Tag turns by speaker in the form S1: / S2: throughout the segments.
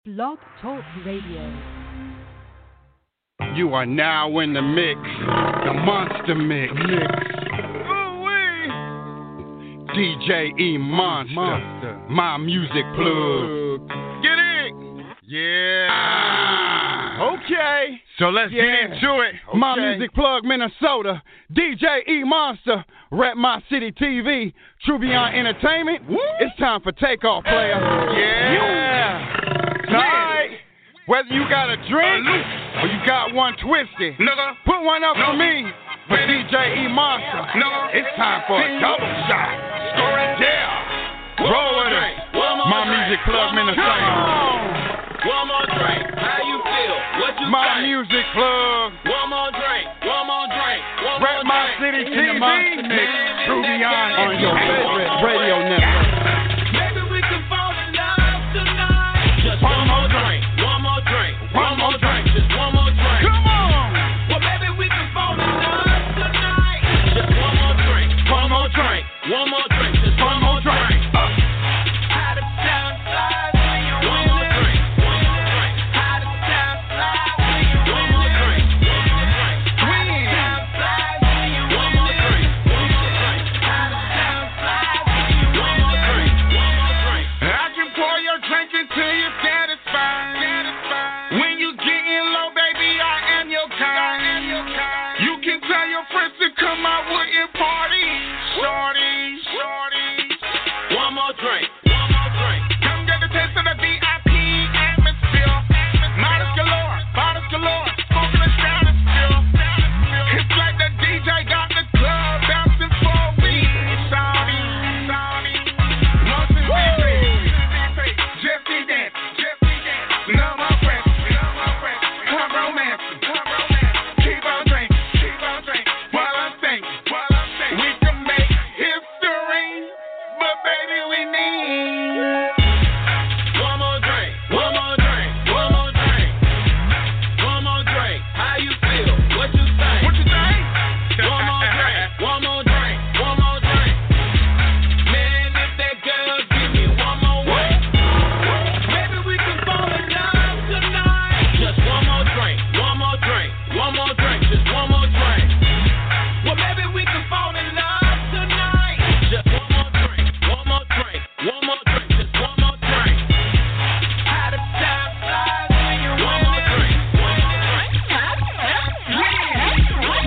S1: Blog Talk Radio.
S2: You are now in the mix, the monster mix. DJ E Monster, my music plug. Get it? Yeah. Okay. So let's get into it. Okay. My music plug, Minnesota. DJ E Monster, Rep My City TV, True Beyond Entertainment. Woo. It's time for takeoff, player. Yeah. Tonight, whether you got a drink or you got one twisted, put one up for me. For DJ E Monster, it's time for a double shot. Yeah, roll with it. My music plug, Minnesota.
S3: One more drink. How you feel? What you
S2: My
S3: think?
S2: music plug.
S3: One more drink. One more drink. One
S2: Rep
S3: more
S2: My
S3: drink.
S2: City
S3: In the
S2: TV.
S3: monster mix.
S2: True Beyond on your favorite radio network.
S3: Maybe we can fall in love tonight. Just one more drink. One more drink. One more drink. Just one more drink.
S2: Come on.
S3: Well, maybe we can fall in love tonight. Just one more drink. One more drink. One more drink. Just one more drink. Out of town slide when you one more drink. One more drink. Out of town slide when you one more drink. One more drink. Out of town slide when you one more drink. One more drink. Out of town slide when you one more drink. One more drink.
S2: I can pour your drink until you're satisfied. When you getting low, baby, I am your kind. You can tell your friends to come out with your party. Shorty.
S3: One more drink. One more drink.
S2: Come get a taste of the VIP atmosphere. Modest galore, smoking a sound still. It's like the DJ got the club bouncing for me. Shorty. Motion VP. Jeffy dance. No more pressure. Come romancing. Keep on drinking. While I'm singing. We can make history, but baby we need
S3: One more drink. One more drink. One more drink. One more drink. How you feel? What you think?
S2: What you think?
S3: One more drink. One more drink. One more drink. Man, if that girl give me one more way, maybe we can fall in love tonight. Just one more drink. One more drink. One more drink. Just one more drink. Well, maybe we can fall in love tonight. Just one more drink. One more drink. One more drink. Just one more drink. Out of town slide when you one more drink. One more drink. Out of town slide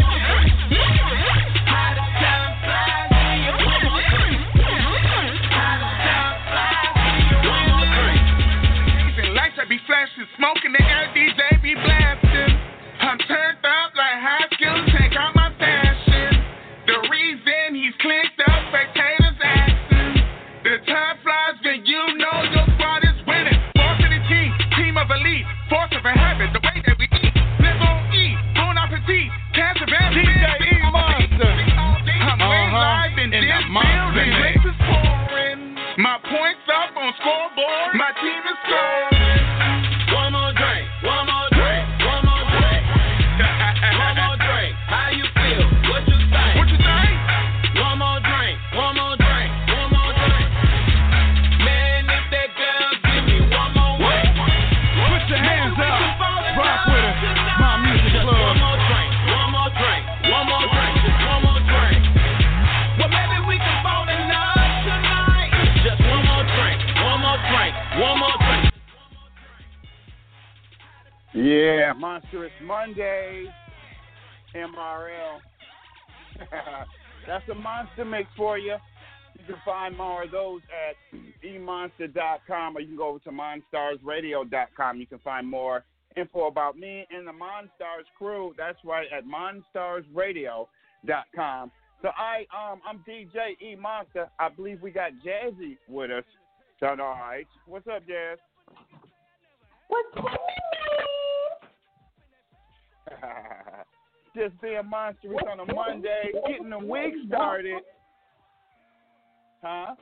S3: when you one more drink. Out of town slide when you one more drink.
S2: and lights I be flashing, smoking the air, DJ be blasting. I'm turned up like high school, take out my fashion. The reason he's clicked up, spectators asking. The time flies when you know your squad is winning. Force of the team of elite, force of a habit, the way that we eat. Live on E, bon appetit, cash advance, DJ E Monster. I'm way live in this building, races pouring. My points up on scoreboard, my team is scoring.
S3: One more drink. One more drink. One more drink. One more drink. How you feel? What you think?
S2: What you think?
S3: One more drink. One more drink. One more drink. Man, if that girl give me one more way,
S2: Put your hands up, rock with it. My music
S3: just
S2: plug.
S3: one more drink. One more drink. One more drink. Just one more drink. Well, maybe we can fall in love tonight. Just one more drink. One more drink. One more drink.
S4: Yeah, Monstrous Monday, MRL. That's a monster mix for you. You can find more of those at emonster.com, or you can go over to monstarsradio.com. You can find more info about me and the Monstars crew. That's right, at monstarsradio.com. So I'm DJ E Monster. I believe we got Jazzy with us tonight. What's up, Jazz? Just being monstrous on a Monday, getting the week started. Huh?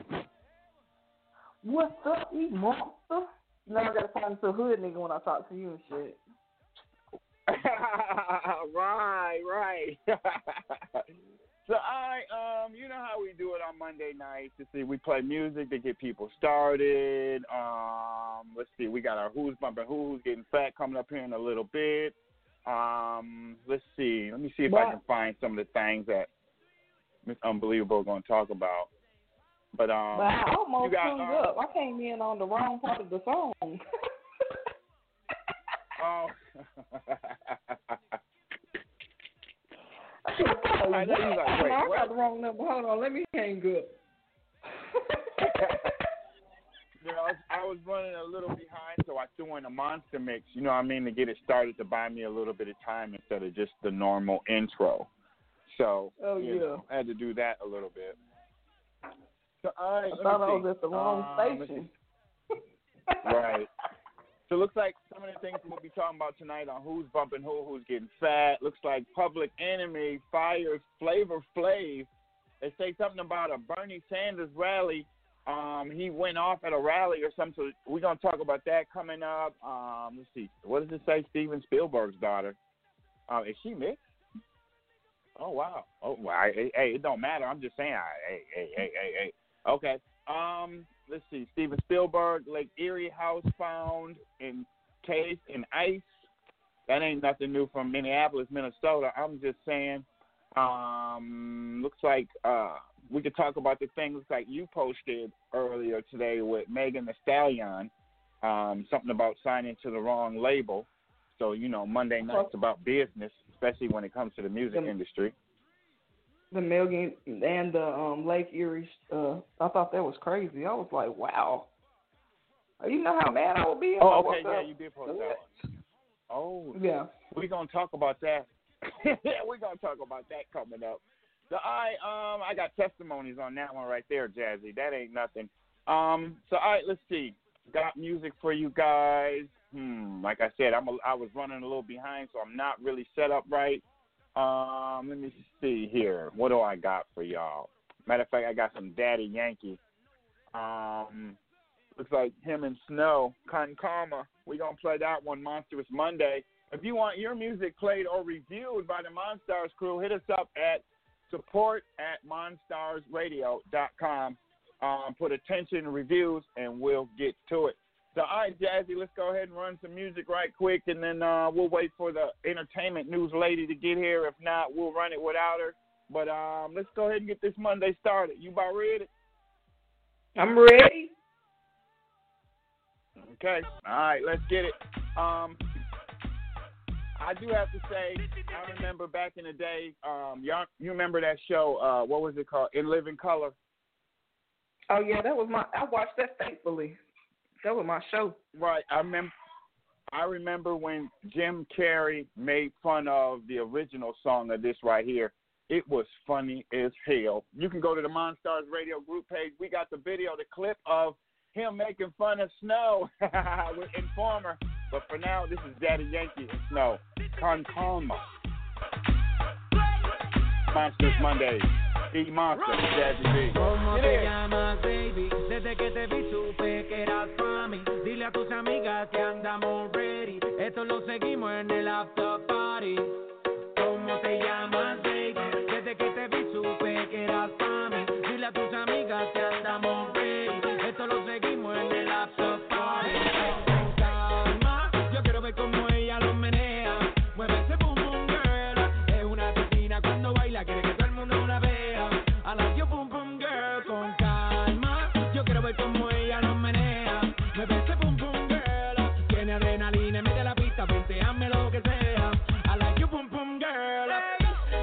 S5: What's up, you monster? You know I gotta find some hood nigga when I talk to you and shit.
S4: Right. So you know how we do it on Monday nights. You see, we play music to get people started. Let's see, we got our Who's Bumping Who's Getting Fat coming up here in a little bit. Let's see. Let me see if I can find some of the things that Miss Unbelievable is going to talk about. But
S5: I almost hung up. I came in on the wrong part of the song.
S4: Oh.
S5: I got the wrong number. Hold on, let me hang up.
S4: You know, I was running a little behind, so I threw in a monster mix, you know what I mean, to get it started, to buy me a little bit of time instead of just the normal intro. So, you know, I had to do that a little bit. So,
S5: I thought I was at the wrong station.
S4: Right. So it looks like some of the things we'll be talking about tonight on Who's Bumping Who's Getting Fat. Looks like Public Enemy fires Flavor Flav. They say something about a Bernie Sanders rally. He went off at a rally or something. So we're going to talk about that coming up. Let's see. What does it say? Steven Spielberg's daughter. Is she mixed? Oh, wow. Oh, well, hey, it don't matter. I'm just saying. Hey. Okay. Let's see. Steven Spielberg, Lake Erie house found encased in ice. That ain't nothing new from Minneapolis, Minnesota. I'm just saying. Looks like we could talk about the things like you posted earlier today with Megan Thee Stallion. Something about signing to the wrong label. So, you know, Monday night's about business, especially when it comes to the music industry.
S5: The Megan and the Lake Erie, I thought that was crazy. I was like, wow. You know how mad I would be?
S4: Oh, okay, yeah, you did post that one. Oh, yeah. We're going to talk about that. We're going to talk about that coming up. So I got testimonies on that one right there, Jazzy. That ain't nothing. So, all right, let's see. Got music for you guys. Like I said, I was running a little behind, so I'm not really set up right. Let me see here. What do I got for y'all? Matter of fact, I got some Daddy Yankee. Looks like him and Snow, Con Calma. We're going to play that one, Monstrous Monday. If you want your music played or reviewed by the Monstars crew, hit us up at support@monstarsradio.com. Put attention reviews, and we'll get to it. So, all right, Jazzy, let's go ahead and run some music right quick, and then we'll wait for the entertainment news lady to get here. If not, we'll run it without her. But let's go ahead and get this Monday started. You about ready?
S5: I'm ready.
S4: Okay. All right, let's get it. I do have to say, I remember back in the day, you remember that show, what was it called, In Living Color?
S5: Oh, yeah, I watched that faithfully. That was my show.
S4: Right. I remember when Jim Carrey made fun of the original song of this right here. It was funny as hell. You can go to the Monstars Radio group page. We got the video, the clip of him making fun of Snow with Informer. But for now, this is Daddy Yankee and Snow. Con Calma. Monsters Monday. E-Monster, Jazzy B.
S3: ¿Cómo te llamas, baby? Desde que te vi supe que eras para mí. Dile a tus amigas que andamos ready. Esto lo seguimos en el after party. ¿Cómo te llamas, baby? Desde que te vi supe que eras para mí. Dile a tus amigas que andamos ready. Esto lo seguimos en el after party. Con calma, yo quiero ver cómo ella lo menea. Mueve ese boom boom girl. Es una asesina cuando baila, quiere que todo el mundo la vea. I like your boom boom girl, con calma. Yo quiero ver cómo ella lo menea. Me ve ese boom boom girl. Tiene adrenalina, mete la pista, ponteame lo que sea. I like your boom boom girl.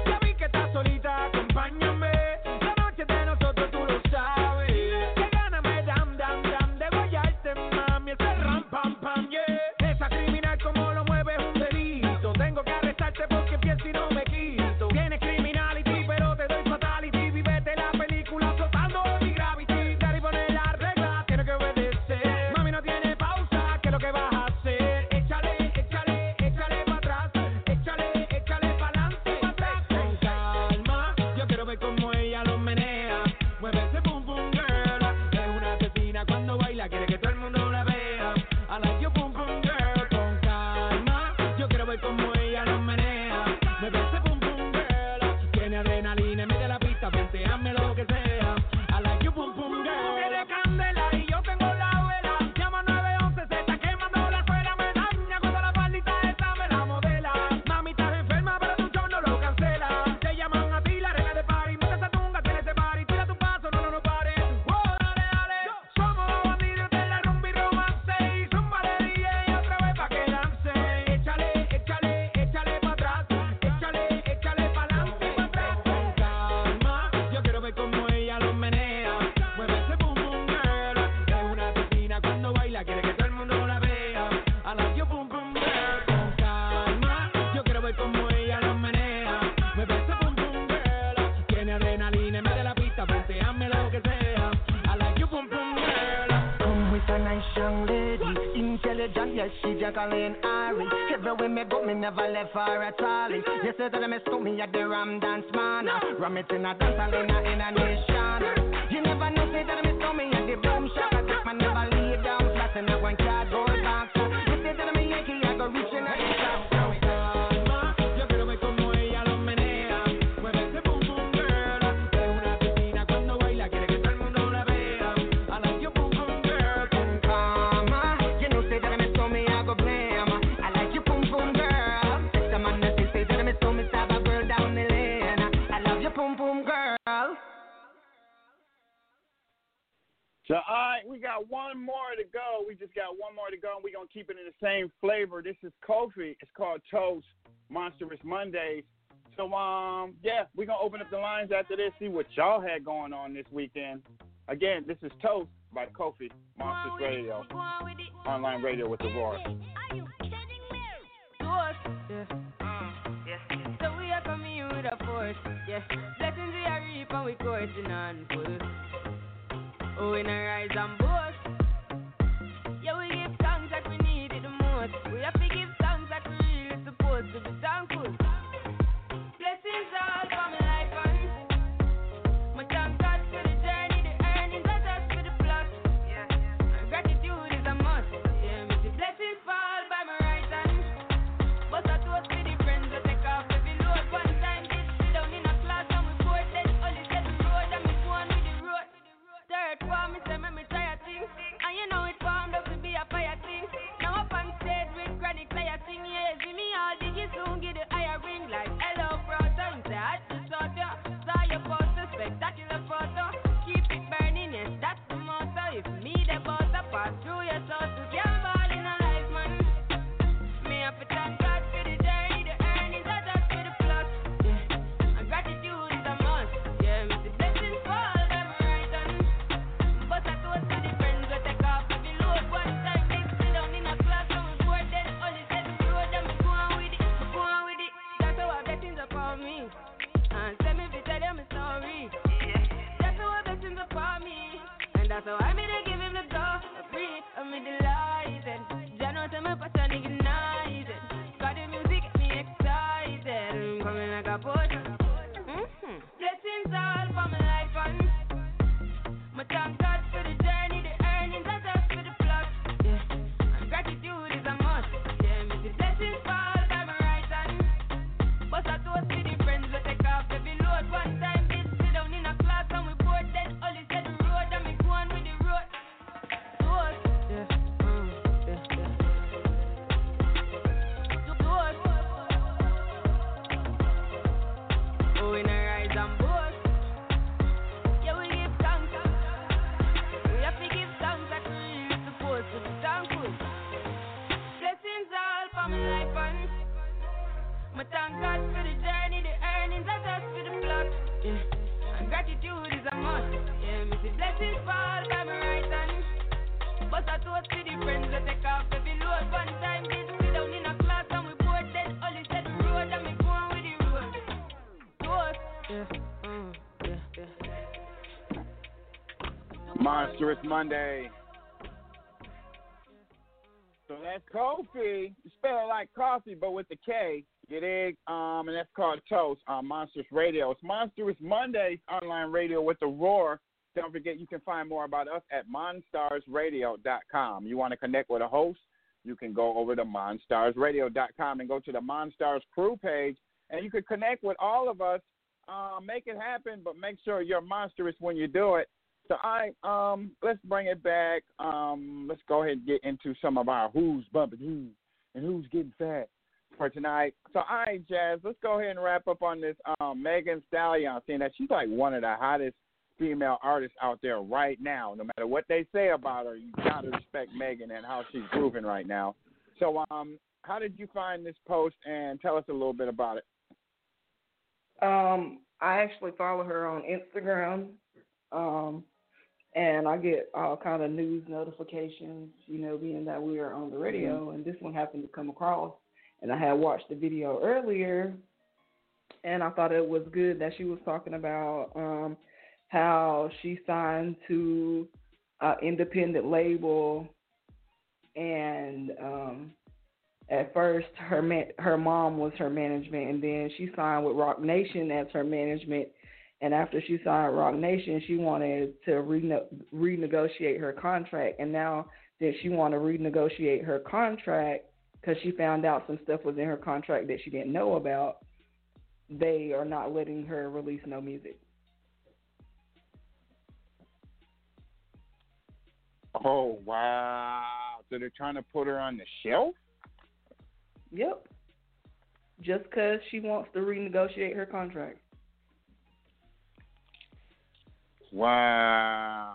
S6: yes, she Jacqueline Ari. Everywhere me go, me never left her at all. You say that I miss me at the Ram Dance Man. Ram it in a dance hall in a nation. You never know, say that I miss me at the Boom Shop. I take my never lay down flat in a one cardboard box. You say that I'm a Yankee, I go reaching out the top.
S4: So, all right, we got one more to go. We just got one more to go, and we're going to keep it in the same flavor. This is Kofi. It's called Toast, Monstrous Mondays. So, yeah, we're going to open up the lines after this, see what y'all had going on this weekend. Again, this is Toast by Kofi, Monstrous Radio, online radio with the Roar.
S7: Are you kidding me? So we are coming with a force, yes. Blessings we are reap and we coursing on full. Oh, in a rise and boast. Yeah, we give thanks that we need it the most. We have to give thanks that we really supposed to be thankful. Blessings all for my life and my thank God for the journey, the earnings, not just for the plot. Yeah, and gratitude is a must. Yeah, me see blessings fall by my right hand, but I toast with the friends that take off every load. One time did sit down in a class and we bored, then only said the road and me go on with the road. Third form, me say me try a thing, and you know it formed up to be a fire thing. Now up on stage with chronic player sing, yeah, see me all diggy soon get the higher ring like hello brother. You say I just saw you, saw your poster, spectacular photo. Keep it burning, yes that's the motto. If me the boss, I pass through your soul to get ball in a life man. Me have to thank God for the journey, the earnings, not just for the plot. Yeah, and gratitude is a must. Yeah, me see blessings fall by my right hand. But I told to the friends we take off every load. One time they sit down in a class and we bored, then only said the road and me go on with it, me go on with it. That's how our blessings upon me. And tell me if you tell them a story. That's how our blessings upon me. And that's how I made to give him the go. Free, I'm me delighted. Jah know tell me passion ignited. Got the music get me excited. I'm coming like a potion. Blessings all for my life and my thank God for the journey, the earnings, not just for the plot. Yeah, and gratitude is a must. Yeah, me see blessings fall by my right hand, but I toast with the friends we take off every load. One time did sit down in a class and we bored, then only said the road and me go on with the road. Toast, yeah, toast. Oh, in a rise and boast. Yeah, we give thanks. We have to give thanks that we really supposed to be thankful. Blessings all for my life and my thank God for the journey, the earnings, not just for the plot. Yeah, and gratitude is a must. Yeah, me see blessings fall by my right hand, but I toast to the friends that take off every load. One time did sit down in a class and we bored, then only said the road and me go on with the road. Toast.
S4: Monstrous Monday. So that's Kofi. You spell it like coffee, but with the K. You dig? And that's called Toast on Monstrous Radio. It's Monstrous Mondays, online radio with the Roar. Don't forget, you can find more about us at monstarsradio.com. You want to connect with a host? You can go over to monstarsradio.com and go to the Monstars crew page, and you can connect with all of us. Make it happen, but make sure you're monstrous when you do it. So, let's bring it back. Let's go ahead and get into some of our who's bumping who and who's getting fat for tonight. So, all right, Jazz, let's go ahead and wrap up on this Megan Thee Stallion, saying that she's like one of the hottest female artists out there right now. No matter what they say about her, you got to respect Megan and how she's grooving right now. So, how did you find this post, and tell us a little bit about it?
S5: I actually follow her on Instagram, and I get all kind of news notifications, being that we are on the radio, and this one happened to come across, and I had watched the video earlier, and I thought it was good that she was talking about how she signed to an independent label and at first her mom was her management, and then she signed with Rock Nation as her management. And after she signed Rock Nation, she wanted to renegotiate her contract. And now that she want to renegotiate her contract because she found out some stuff was in her contract that she didn't know about, they are not letting her release no music.
S4: Oh, wow. So they're trying to put her on the shelf?
S5: Yep. Just because she wants to renegotiate her contract.
S4: Wow.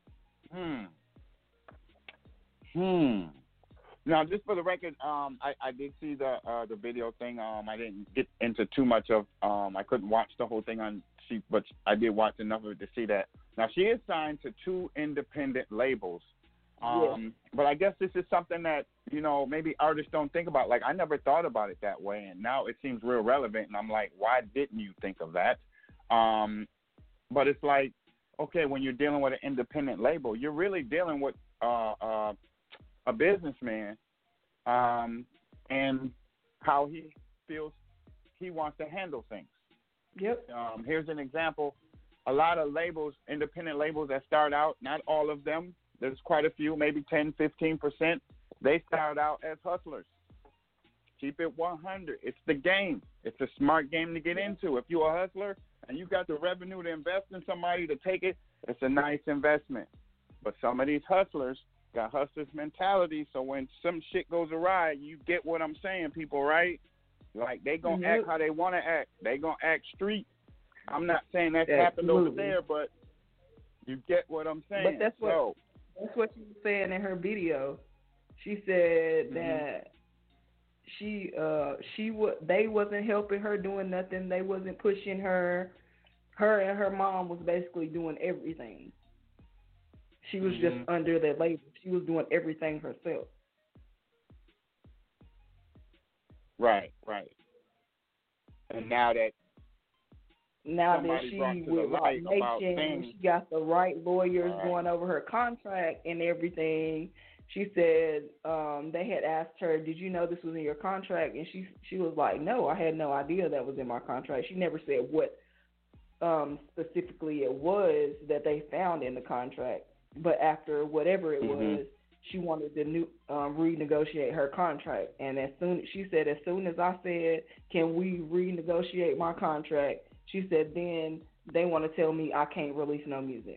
S4: Now, just for the record, I did see the video thing. I didn't get into too much of. I couldn't watch the whole thing but I did watch enough of it to see that. Now, she is signed to 2 independent labels.
S5: Yes.
S4: But I guess this is something that, maybe artists don't think about. Like, I never thought about it that way, and now it seems real relevant. And I'm like, why didn't you think of that? But it's like, okay, when you're dealing with an independent label, you're really dealing with a businessman and how he feels he wants to handle things.
S5: Yep.
S4: Here's an example. A lot of labels, independent labels that start out, not all of them, there's quite a few, maybe 10, 15%, they start out as hustlers. Keep it 100. It's the game. It's a smart game to get into. If you're a hustler and you got the revenue to invest in somebody to take it, it's a nice investment. But some of these hustlers got hustlers mentality, so when some shit goes awry, you get what I'm saying, people, right? Like, they going to act how they want to act. They going to act street. I'm not saying that's happened over there, but you get what I'm saying.
S5: But that's what she was saying in her video. She said that they wasn't helping her doing nothing. They wasn't pushing her. Her and her mom was basically doing everything. She was just under the label. She was doing everything herself.
S4: Right. And now that
S5: she with Rock Nation, she got the right lawyers going over her contract and everything. She said they had asked her, "Did you know this was in your contract?" And she was like, "No, I had no idea that was in my contract." She never said what specifically it was that they found in the contract. But after whatever it was, she wanted to renegotiate her contract. And as soon as I said, "Can we renegotiate my contract?" she said, then they want to tell me I can't release no music.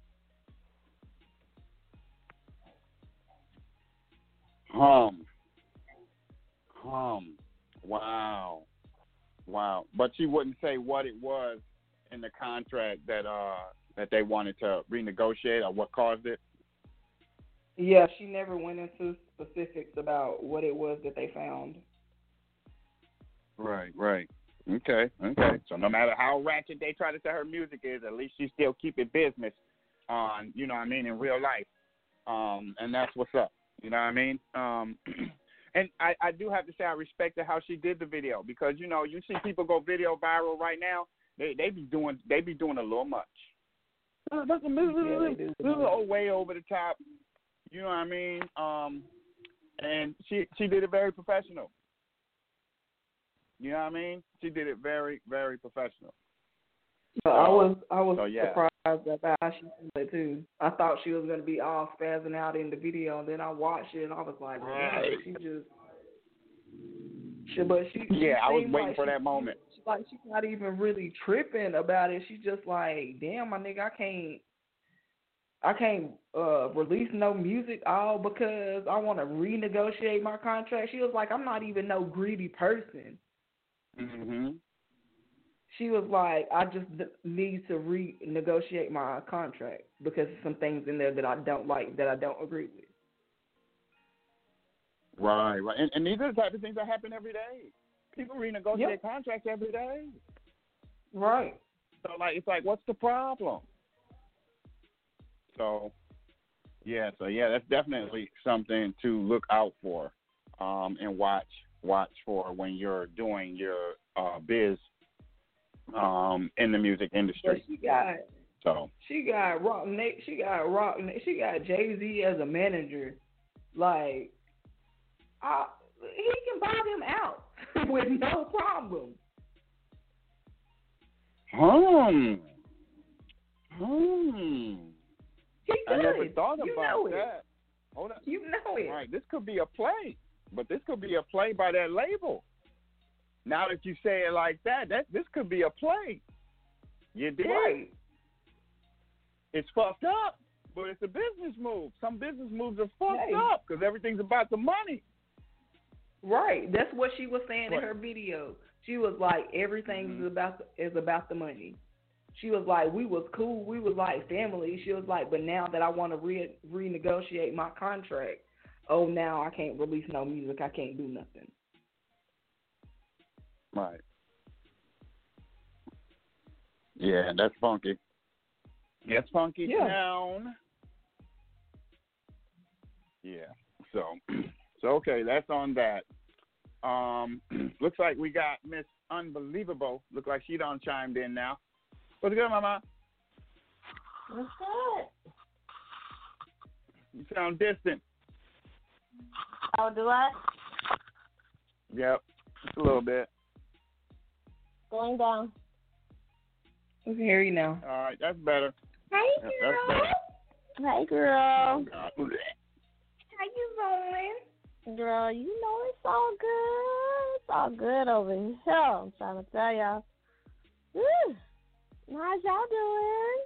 S4: Wow. But she wouldn't say what it was in the contract that they wanted to renegotiate or what caused it?
S5: Yeah, she never went into specifics about what it was that they found.
S4: Right. Okay. So no matter how ratchet they try to say her music is, at least she still keep it business on, in real life. And that's what's up. You know what I mean? And I do have to say I respected how she did the video because, you see people go video viral right now, they be doing a little much. Way over the top. You know what I mean? And she did it very professional. You know what I mean? She did it very, very professional.
S5: I was surprised about how she did it too. I thought she was going to be all spazzing out in the video, and then I watched it and I was like,
S4: right.
S5: I
S4: was waiting for that moment.
S5: She's not even really tripping about it. She's just like, damn, my nigga, I can't release no music all because I want to renegotiate my contract. She was like, I'm not even no greedy person. She was like, I just need to renegotiate my contract because there's some things in there that I don't like, that I don't agree with.
S4: Right. And these are the type of things that happen every day. People renegotiate contracts every day.
S5: Right.
S4: So, it's like, what's the problem? So, that's definitely something to look out for and watch for when you're doing your biz in the music industry.
S5: She got Jay-Z as a manager. Like, he can buy them out with no problem. He
S4: I
S5: does.
S4: never thought
S5: You
S4: about
S5: know
S4: that. Hold on.
S5: You know it.
S4: All right, this could be a play, but this could be a play by that label. Now that you say it like that, this could be a play. You did.
S5: Right.
S4: It's fucked up, but it's a business move. Some business moves are fucked
S5: Hey.
S4: up because everything's about the money.
S5: Right. That's what she was saying in
S4: Right.
S5: her video. She was like, everything
S4: Mm-hmm.
S5: is about the money. She was like, we was cool. We was like family. She was like, but now that I want to renegotiate my contract, oh, now I can't release no music. I can't do nothing.
S4: Right. Yeah, that's funky. That's funky
S5: Yeah.
S4: down. Yeah. So okay, that's on that. Looks like we got Miss Unbelievable. Look like she done chimed in now. What's good, Mama?
S8: What's good?
S4: You sound distant.
S8: Oh, do I?
S4: Yep, just a little bit.
S8: Going down.
S5: We can hear you now.
S4: All right, that's better.
S8: Hey,
S4: Yep,
S8: girl.
S4: that's better.
S8: Hey, girl.
S4: God.
S8: How you doing? Girl, you know it's all good. It's all good over here. I'm trying to tell y'all. Woo. How's y'all doing?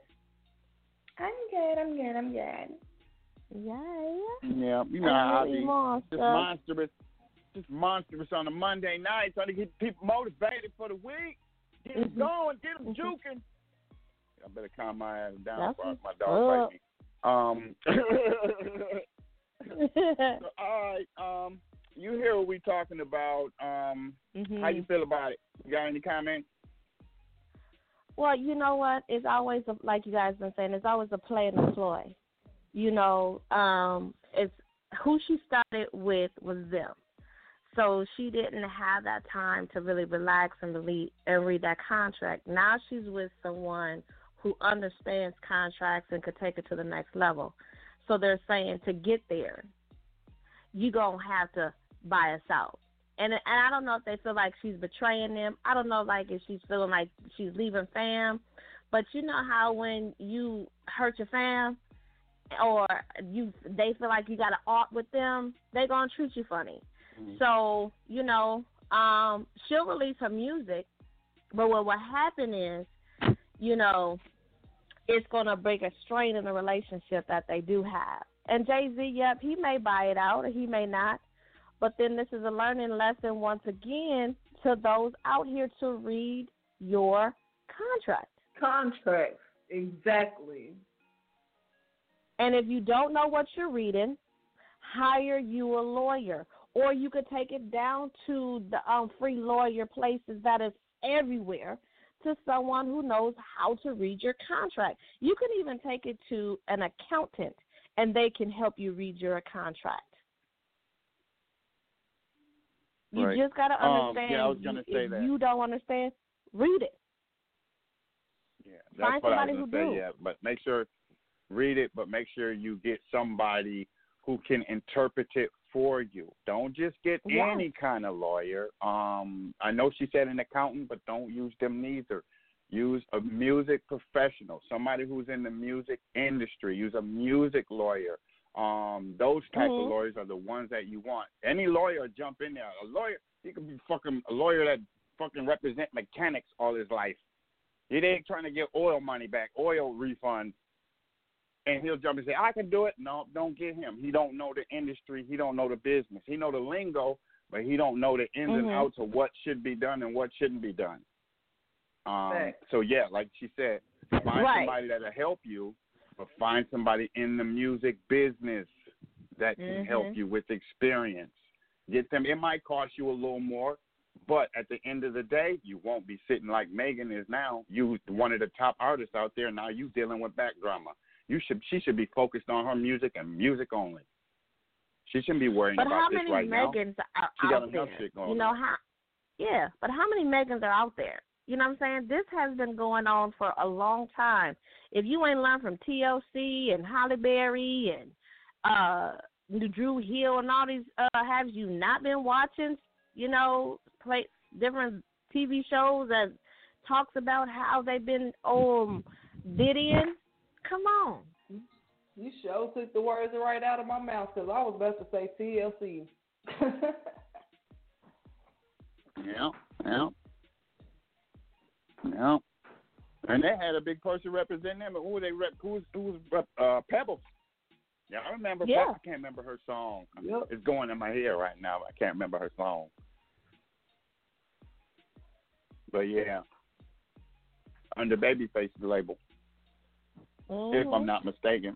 S8: I'm good. Yeah.
S4: Yeah, you know how I
S8: really
S4: be. Just monstrous on a Monday night, trying to get people motivated for the week. Get them going, get them juking. I better calm my ass down before my dog bite me. So, all right, you hear what we talking about. How you feel about it? You got any comments?
S8: Well, you know what? It's always, like you guys been saying, it's always a play and a ploy. You know, it's who she started with was them. So she didn't have that time to really relax and read that contract. Now she's with someone who understands contracts and could take it to the next level. So they're saying to get there, you're going to have to buy us out. And I don't know if they feel like she's betraying them. I don't know like if she's feeling like she's leaving fam. But you know how when you hurt your fam or they feel like you got to art with them, they're going to treat you funny. Mm-hmm. So, you know, she'll release her music. But what will happen is, you know, it's going to break a strain in the relationship that they do have. And Jay-Z, yep, he may buy it out or he may not. But then this is a learning lesson once again to those out here to read your contract.
S5: Contracts, exactly.
S8: And if you don't know what you're reading, hire you a lawyer. Or you could take it down to the free lawyer places that is everywhere to someone who knows how to read your contract. You can even take it to an accountant, and they can help you read your contract. You
S4: Right.
S8: just got to understand.
S4: Yeah, I was going to say that.
S8: If you don't understand, read it.
S4: Yeah, that's
S8: Find
S4: what I
S8: somebody
S4: was
S8: who
S4: going to
S8: do.
S4: say, yeah. But make sure, read it, but make sure you get somebody who can interpret it for you. Don't just get any kind of lawyer. I know she said an accountant, but don't use them neither. Use a music professional, somebody who's in the music industry. Use a music lawyer. Those type of lawyers are the ones that you want. Any lawyer jump in there. A lawyer, he could be fucking a lawyer that fucking represent mechanics all his life. He ain't trying to get oil money back, oil refund, and he'll jump and say, I can do it. No, don't get him. He don't know the industry. He don't know the business. He know the lingo, but he don't know the ins and outs of what should be done and what shouldn't be done. So, yeah, like she said, find somebody that'll help you, but find somebody in the music business that can help you with experience. Get them. It might cost you a little more, but at the end of the day, you won't be sitting like Megan is now. You one of the top artists out there. Now you dealing with back drama. She should be focused on her music and music only. She shouldn't be worrying about this right now.
S8: But how many Megans are
S4: she got
S8: out
S4: enough
S8: there?
S4: shit going
S8: You know
S4: on.
S8: how? Yeah, but how many Megans are out there? You know what I'm saying? This has been going on for a long time. If you ain't learned from TLC and Halle Berry and Drew Hill and all these, have you not been watching, play different TV shows that talks about how they've been bidding? Come on.
S5: You sure took the words right out of my mouth because I was about to say TLC.
S4: Yeah. And they had a big person representing them. Who they who's Pebbles. Yeah, I remember.
S8: Yeah.
S4: I can't remember her song.
S5: Yep.
S4: It's going in my head right now. I can't remember her song. But yeah, under Babyface the label, if I'm not mistaken.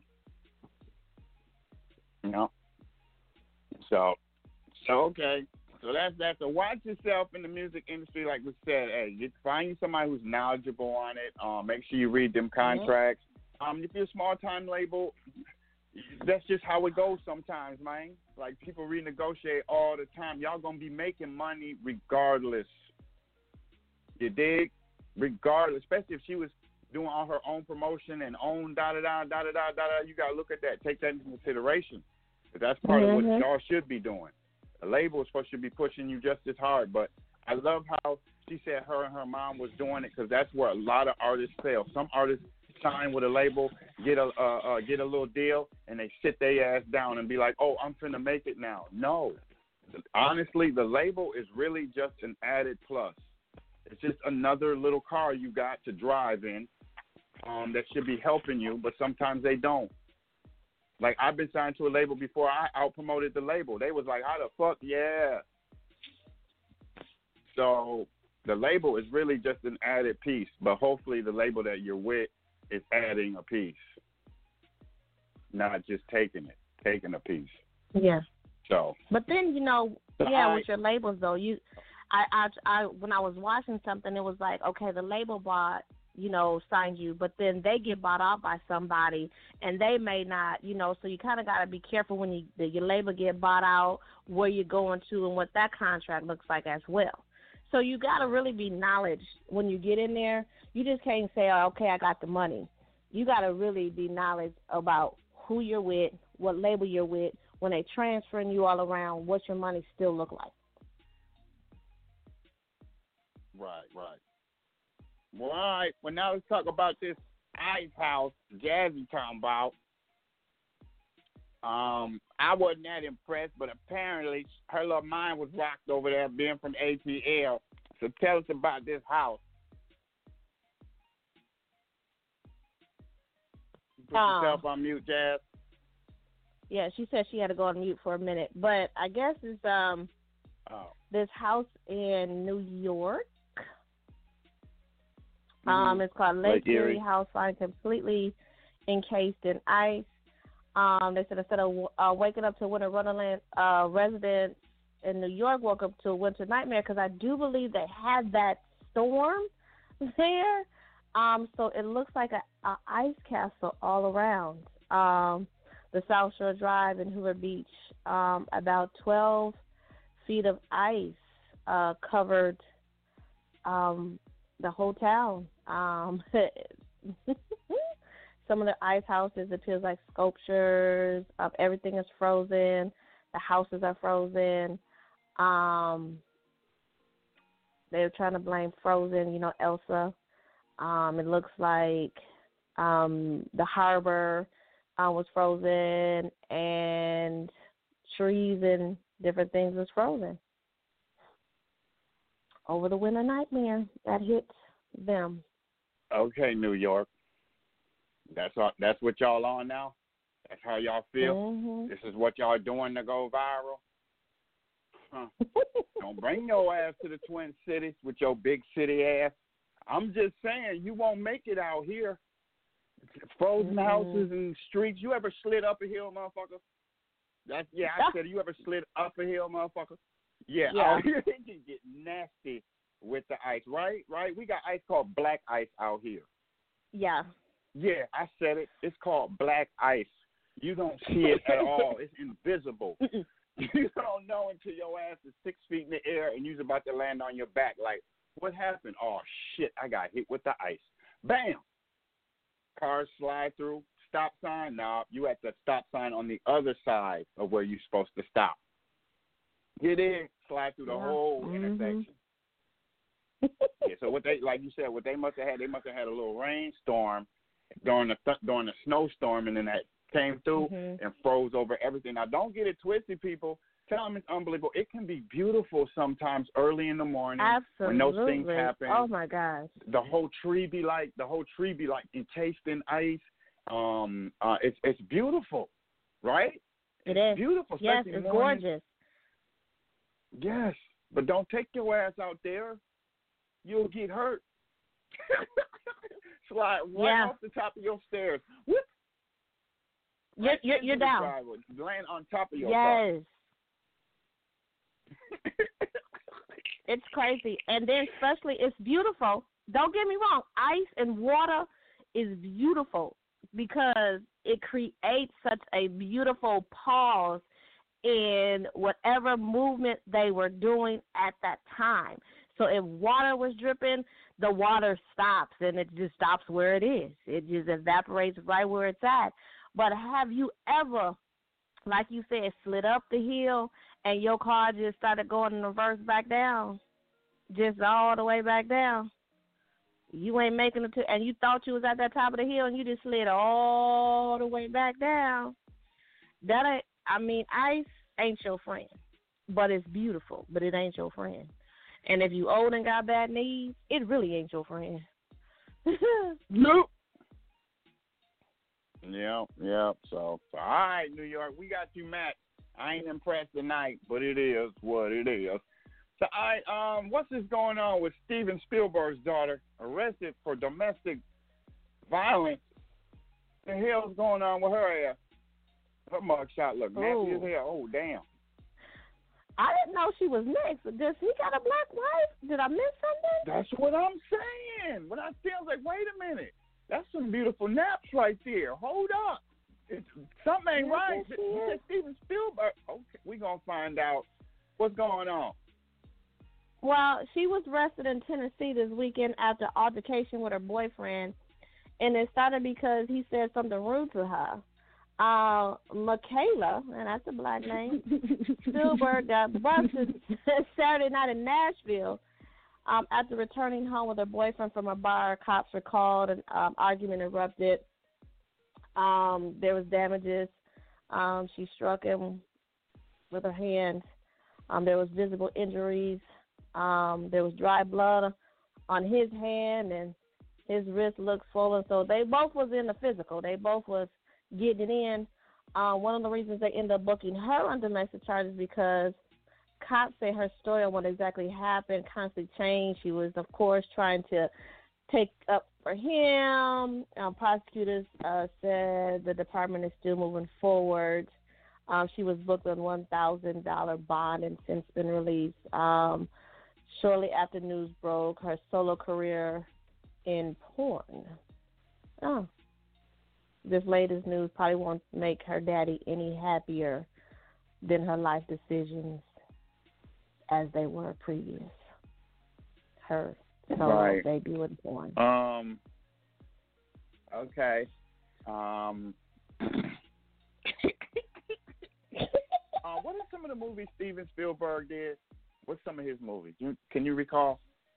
S4: So okay. So that's a watch yourself in the music industry. Like we said, hey, find you somebody who's knowledgeable on it. Make sure you read them contracts. If you're a small time label, that's just how it goes sometimes, man. Like people renegotiate all the time. Y'all gonna be making money regardless. You dig? Regardless, especially if she was doing all her own promotion and own da-da-da. You got to look at that. Take that into consideration. That's part of what y'all should be doing. The label is supposed to be pushing you just as hard. But I love how she said her and her mom was doing it because that's where a lot of artists fail. Some artists sign with a label, get a little deal, and they sit their ass down and be like, oh, I'm finna make it now. No. Honestly, the label is really just an added plus. It's just another little car you got to drive in that should be helping you, but sometimes they don't. Like, I've been signed to a label before I out-promoted the label. They was like, how the fuck? Yeah. So the label is really just an added piece, but hopefully the label that you're with is adding a piece, not just taking a piece.
S8: Yeah.
S4: So.
S8: But then, with your labels, though, I when I was watching something, it was like, okay, the label bought, signed you, but then they get bought out by somebody, and they may not, so you kind of got to be careful when your label get bought out, where you're going to and what that contract looks like as well. So you got to really be knowledge when you get in there. You just can't say, oh, okay, I got the money. You got to really be knowledge about who you're with, what label you're with, when they transferring you all around, what your money still look like.
S4: Right. Well, all right. Well, now let's talk about this Ice House Jazzy talking about. I wasn't that impressed, but apparently her little mind was rocked over there being from ATL. So tell us about this house. Put yourself on mute, Jazz.
S8: Yeah, she said she had to go on mute for a minute. But I guess it's this house in New York. It's called Lake Erie House, find completely encased in ice. They said instead of waking up to a winter wonderland, residents in New York woke up to a winter nightmare because I do believe they had that storm there. So it looks like a ice castle all around. The South Shore Drive in Hoover Beach, about 12 feet of ice covered the whole town. Some of the ice houses appears like sculptures. Everything is frozen. The houses are frozen. They're trying to blame Frozen, Elsa. It looks like the harbor was frozen and trees and different things was frozen over the winter nightmare that hit them.
S4: Okay, New York. That's what y'all on now? That's how y'all feel? Mm-hmm. This is what y'all doing to go viral? Huh. Don't bring your ass to the Twin Cities with your big city ass. I'm just saying, you won't make it out here. Frozen houses and streets. You ever slid up a hill, motherfucker? I said, you ever slid up a hill, motherfucker? Yeah. Out here it can get nasty with the ice, right? We got ice called black ice out here.
S8: Yeah.
S4: Yeah, I said it. It's called black ice. You don't see it at all. It's invisible. You don't know until your ass is 6 feet in the air and you're about to land on your back. Like, what happened? Oh, shit, I got hit with the ice. Bam! Cars slide through, stop sign. Now you at the stop sign on the other side of where you're supposed to stop. Get in, slide through the whole intersection. Yeah, so what they, like you said, what they must have had a little rainstorm during the snowstorm, and then that came through and froze over everything. Now, don't get it twisted, people. Tell them it's unbelievable. It can be beautiful sometimes early in the morning.
S8: Absolutely.
S4: When those things happen.
S8: Oh my gosh.
S4: The whole tree be like encased in ice. It's beautiful, right?
S8: It's
S4: beautiful.
S8: Yes, it's gorgeous.
S4: Yes, but don't take your ass out there. You'll get hurt. Slide right off the top of your stairs. Whoop.
S8: You're down.
S4: Land on top of your
S8: car. It's crazy. And then especially it's beautiful. Don't get me wrong. Ice and water is beautiful because it creates such a beautiful pause in whatever movement they were doing at that time. So if water was dripping, the water stops, and it just stops where it is. It just evaporates right where it's at. But have you ever, like you said, slid up the hill and your car just started going in reverse back down, just all the way back down? You ain't making it to, and you thought you was at that top of the hill, and you just slid all the way back down. Ice ain't your friend, but it's beautiful, but it ain't your friend. And if you old and got bad knees, it really ain't your friend.
S4: Nope. Yep. So, all right, New York, we got you, Matt. I ain't impressed tonight, but it is what it is. So, all right, what's this going on with Steven Spielberg's daughter arrested for domestic violence? The hell's going on with her ass? Her mugshot look nasty as hell. Oh, damn.
S8: I didn't know she was mixed. Does he got a black wife? Did I miss something?
S4: That's what I'm saying. When I feel like, wait a minute. That's some beautiful naps right there. Hold up. Something ain't right. You said Steven Spielberg. Okay, we're going to find out what's going on.
S8: Well, she was arrested in Tennessee this weekend after altercation with her boyfriend, and it started because he said something rude to her. Michaela, and that's a black name, Spielberg got busted Saturday night in Nashville after returning home with her boyfriend from a bar. Cops were called, and argument erupted. There was damages. She struck him with her hand. There was visible injuries. There was dry blood on his hand, and his wrist looked swollen. So they both was in the physical. They both was getting it in. One of the reasons they ended up booking her on domestic charges because cops say her story on what exactly happened constantly changed. She was, of course, trying to take up for him. Prosecutors said the department is still moving forward. She was booked on $1,000 bond and since been released. Shortly after news broke, her solo career in porn. This latest news probably won't make her daddy any happier than her life decisions as they were previous. Her solo debut in porn.
S4: Okay. What are some of the movies Steven Spielberg did? What's some of his movies? Can you recall?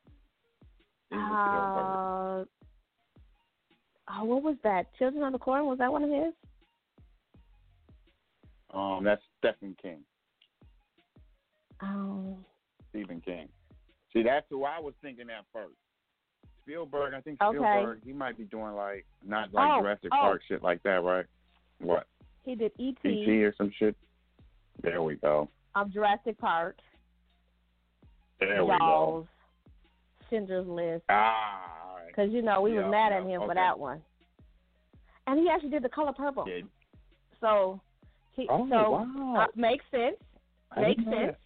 S8: What was that? Children of the Corn? Was that one of his?
S4: That's Stephen King.
S8: Oh.
S4: Stephen King. See, that's who I was thinking at first. Spielberg, I think Spielberg, he might be doing not Jurassic Park shit like that, right? What?
S8: He did E.T.
S4: E.T. or some shit? There we go.
S8: Jurassic Park.
S4: There we go.
S8: Schindler's List.
S4: Because,
S8: we were mad at him for that one. And he actually did The Color Purple.
S4: Yeah.
S8: So,
S4: wow.
S8: Makes sense. Makes sense.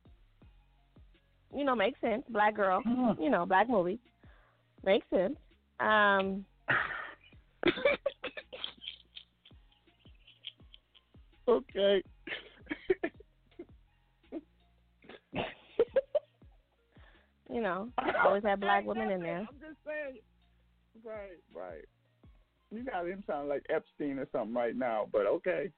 S8: Makes sense. Black girl. Black movie. Makes sense.
S4: Okay.
S8: Always have black women in there.
S4: I'm just saying. Right. You got him sound like Epstein or something right now, but okay.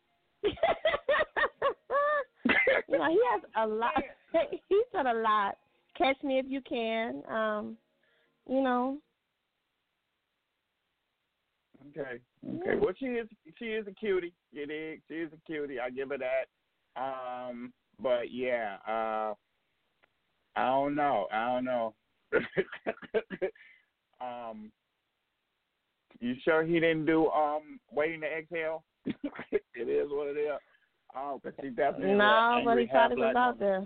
S8: You know, he has a lot. He's done a lot. Catch Me If You Can. You know.
S4: Okay. Well, she is a cutie. You dig? She is a cutie. I give her that. But yeah, I don't know. You sure he didn't do Waiting to Exhale? It is what it is. Oh, but he definitely
S8: no, but he thought it was out there.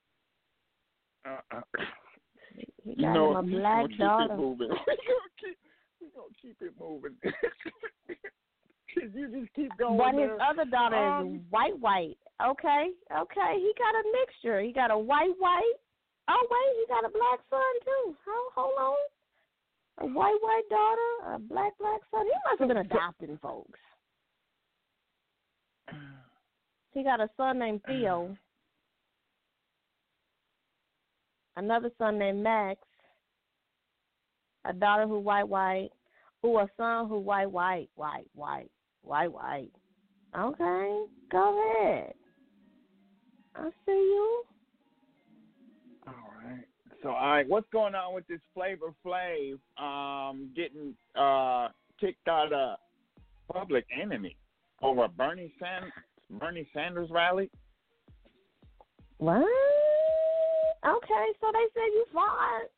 S8: He got him a black daughter.
S4: We're gonna keep it moving. You just keep going.
S8: But his other daughter is white. Okay. He got a mixture. He got a white. Oh wait, he got a black son too. Hold on. A white daughter, a black son. He must have been adopting folks. He got a son named Theo. Another son named Max. A daughter who white. Ooh, a son who white. Okay, go ahead. I see you.
S4: All right. So, all right, what's going on with this Flavor Flav getting kicked out of Public Enemy over Bernie Sanders rally?
S8: What? Okay, so they said you fired.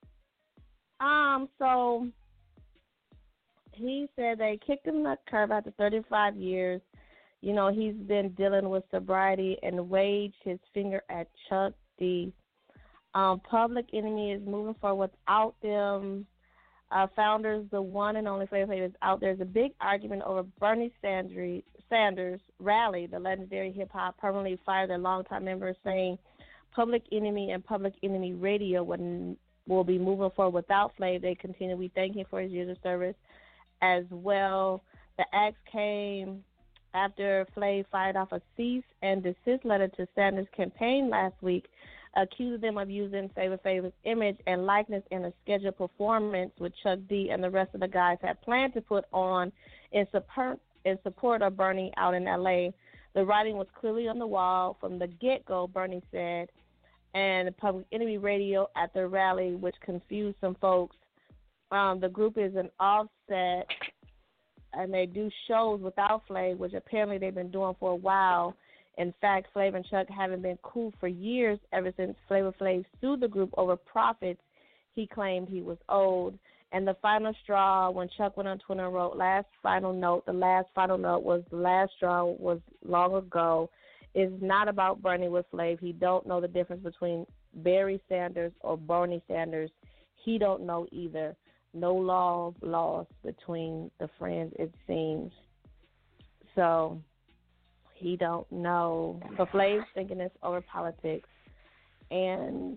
S8: So he said they kicked him the curb after 35 years. You know, he's been dealing with sobriety and waged his finger at Chuck D. Public Enemy is moving forward without them. Founders, the one and only Flavor Flav is out. There's a big argument over Bernie Sanders rally. The legendary hip-hop permanently fired their longtime members, saying Public Enemy and Public Enemy Radio will be moving forward without Flav. They continue. We thank him for his years of service as well. The axe came after Flav fired off a cease and desist letter to Sanders' campaign last week, accusing them of using Flavor Flav's image and likeness in a scheduled performance with Chuck D and the rest of the guys had planned to put on in support of Bernie out in L.A. The writing was clearly on the wall from the get-go, Bernie said, and Public Enemy Radio at the rally, which confused some folks. The group is an offset, and they do shows without Flav, which apparently they've been doing for a while. In fact, Flav and Chuck haven't been cool for years, ever since Flavor Flav sued the group over profits he claimed he was owed. And the final straw, when Chuck went on Twitter and wrote, the last final note was the last straw was long ago. It's not about Bernie with Flav. He don't know the difference between Barry Sanders or Bernie Sanders. He don't know either. No love lost between the friends, it seems. So he don't know. So Flav's thinking it's over politics, and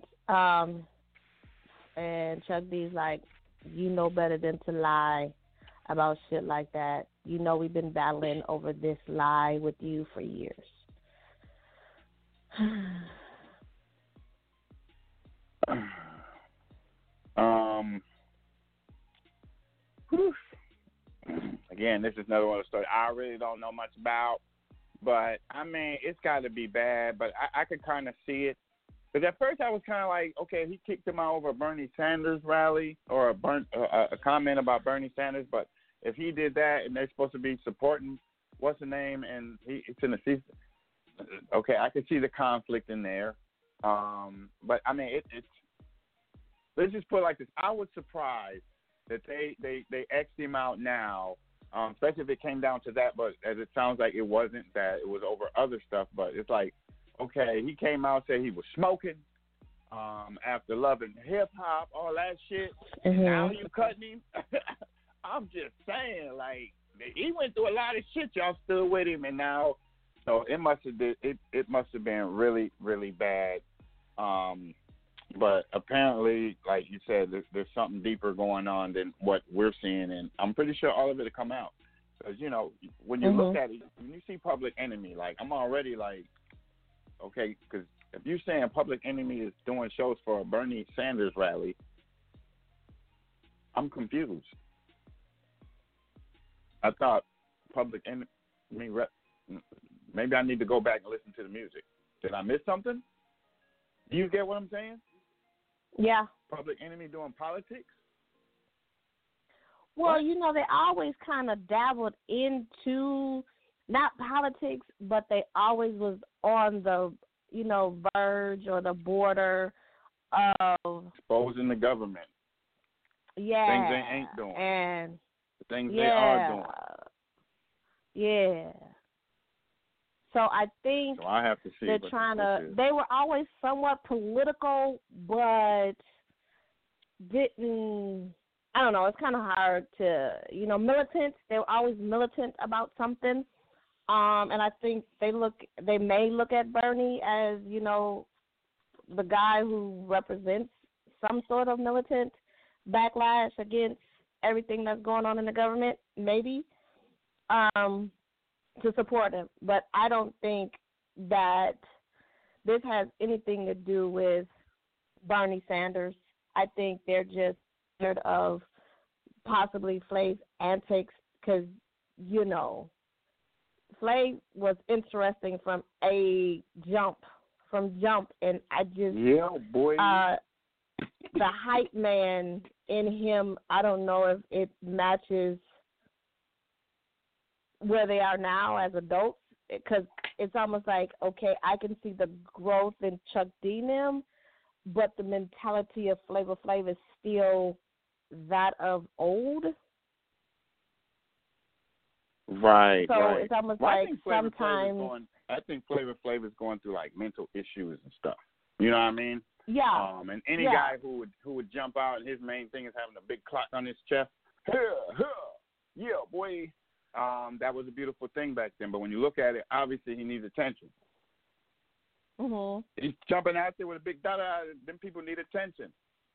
S8: Chuck D's like, you know better than to lie about shit like that. You know we've been battling over this lie with you for years.
S4: Again, this is another one of the stories I really don't know much about, but I mean, it's got to be bad. But I could kind of see it, because at first I was kind of like, okay, he kicked him out over a Bernie Sanders rally or a comment about Bernie Sanders. But if he did that and they're supposed to be supporting what's the name, and it's in the season, okay, I could see the conflict in there. But I mean, it's let's just put it like this: I was surprised that they X'd him out now, especially if it came down to that. But as it sounds like it wasn't that; it was over other stuff. But it's like, okay, he came out and said he was smoking after loving hip hop, all that shit.
S8: Mm-hmm.
S4: Now you cutting him. I'm just saying, like, he went through a lot of shit. Y'all stood with him, and now, so it must have been it must have been really, really bad. But apparently, like you said, there's something deeper going on than what we're seeing, and I'm pretty sure all of it will come out. Because, you know, when you look at it, when you see Public Enemy, like, I'm already like, okay, because if you're saying Public Enemy is doing shows for a Bernie Sanders rally, I'm confused. I thought Public Enemy. Maybe I need to go back and listen to the music. Did I miss something? Do you get what I'm saying?
S8: Yeah.
S4: Public Enemy doing politics?
S8: Well,
S4: What?
S8: you know, they always kind of dabbled into not politics, but they always was on the, you know, verge or the border of
S4: Exposing the government.
S8: yeah,
S4: Things they ain't doing.
S8: and
S4: The things
S8: yeah,
S4: they are doing.
S8: yeah. So I think
S4: So I have to see.
S8: they're
S4: what
S8: trying
S4: this
S8: to.
S4: is.
S8: They were always somewhat political, but didn't. I don't know. It's kind of hard to, you know, militant. They were always militant about something, and I think they may look at Bernie as, you know, the guy who represents some sort of militant backlash against everything that's going on in the government, maybe, to support him. But I don't think that this has anything to do with Bernie Sanders. I think they're just scared of possibly Flav's antics because, you know, Flav was interesting from jump, and I just
S4: Yeah, boy.
S8: the hype man in him, I don't know if it matches where they are now as adults, because it's almost like, okay, I can see the growth in Chuck D. Nim, but the mentality of Flavor Flav is still that of old.
S4: Right,
S8: So
S4: right.
S8: it's almost
S4: Well,
S8: like sometimes.
S4: I think Flavor Flav is going through like mental issues and stuff. You know what I mean?
S8: Yeah.
S4: And any
S8: Yeah.
S4: guy who would jump out and his main thing is having a big clock on his chest. Yeah, boy. That was a beautiful thing back then. But when you look at it, obviously he needs attention.
S8: Mhm.
S4: He's jumping out there with a big dot. Them people need attention.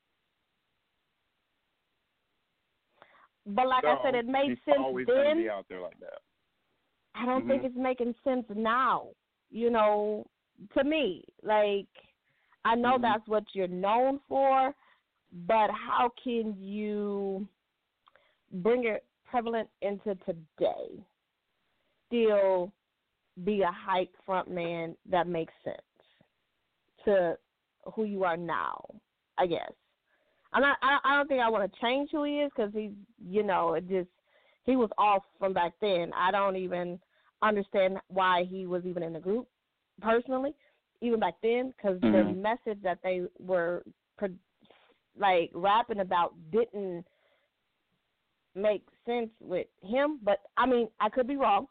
S8: But like I said, it made
S4: he's
S8: sense
S4: always going to
S8: then.
S4: be out there like that.
S8: I don't think it's making sense now. You know, to me, like, I know that's what you're known for, but how can you bring it prevalent into today? Still be a hype front man that makes sense to who you are now, I guess. I don't think I want to change who he is because he's, you know, he was off from back then. I don't even understand why he was even in the group personally, even back then, because the message that they were like rapping about didn't make sense with him. But I mean, I could be wrong.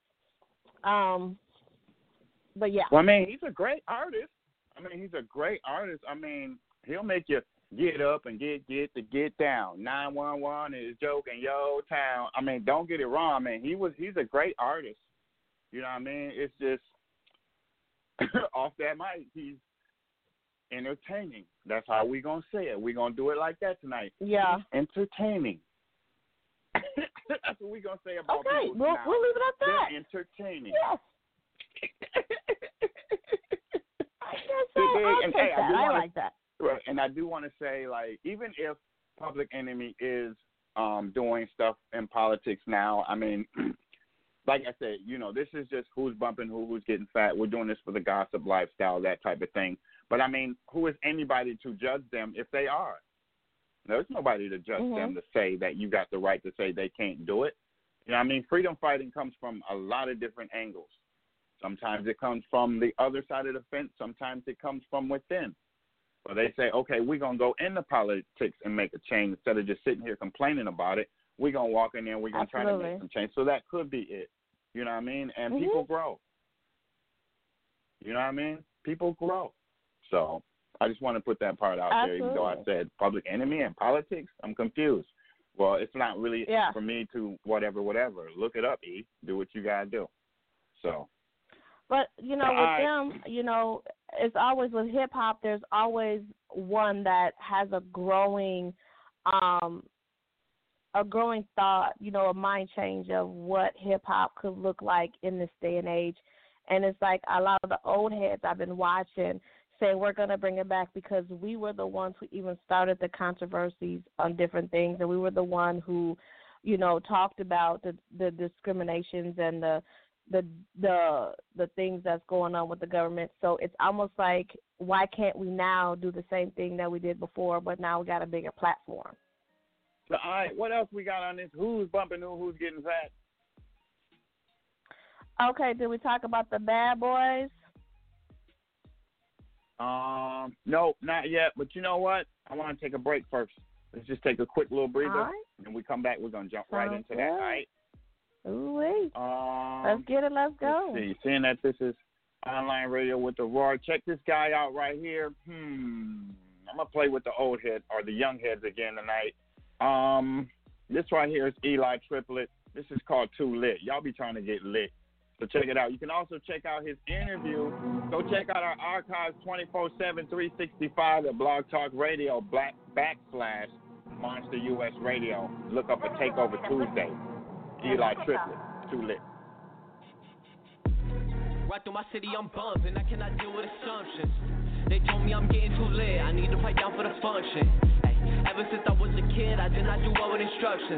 S8: But yeah.
S4: Well, I mean, he's a great artist. I mean, he'll make you get up and get down. 911 is joking, yo, town. I mean, don't get it wrong, man. He's a great artist. You know what I mean? It's just off that mic, he's entertaining. That's how we gonna say it. We gonna do it like that tonight.
S8: Yeah.
S4: He's entertaining. That's what we gonna say about
S8: okay,
S4: people
S8: we'll
S4: now.
S8: leave it at that.
S4: They're entertaining.
S8: Yes. I'll take that. I like that.
S4: Right, and I do want to say, like, even if Public Enemy is doing stuff in politics now, I mean, like I said, you know, this is just who's bumping who's getting fat. We're doing this for the gossip lifestyle, that type of thing. But, I mean, who is anybody to judge them if they are? There's nobody to judge them to say that you got the right to say they can't do it. You know what I mean? Freedom fighting comes from a lot of different angles. Sometimes it comes from the other side of the fence. Sometimes it comes from within. So they say, okay, we're going to go into politics and make a change instead of just sitting here complaining about it. We're going to walk in there and we're going to try to make some change. So that could be it. You know what I mean? And people grow. You know what I mean? People grow. So I just want to put that part out there, even though I said Public Enemy and politics. I'm confused. Well, it's not really for me to whatever. Look it up, E. Do what you got to do. So.
S8: But, you know, with them, you know, it's always with hip-hop, there's always one that has a growing thought, you know, a mind change of what hip-hop could look like in this day and age. And it's like a lot of the old heads I've been watching saying we're going to bring it back because we were the ones who even started the controversies on different things, and we were the one who talked about the discriminations and the things that's going on with the government. So it's almost like, why can't we now do the same thing that we did before, but now we got a bigger platform?
S4: So, all right, what else we got on this? Who's bumping who's getting fat?
S8: Okay, did we talk about the Bad Boys?
S4: No, not yet. But you know what? I want to take a break first. Let's just take a quick little breather,
S8: all right.
S4: and when we come back, we're gonna jump right into
S8: good.
S4: that. All right.
S8: Ooh-wee. Let's get it. Let's go.
S4: Let's see. Seeing that this is online radio with the Roar, check this guy out right here. I'm gonna play with the old head or the young heads again tonight. This right here is Eli Triplett. This is called Too Lit. Y'all be trying to get lit. So check it out. You can also check out his interview. Go check out our archives 24/7, 365 at Blog Talk Radio / Monster US Radio. Look up a Takeover Tuesday. Eli Triplett, Too Lit.
S3: Right through my city, I'm bumping. I cannot deal with assumptions. They told me I'm getting too lit. I need to fight down for the function. Hey, ever since I was a kid, I did not do well with instructions.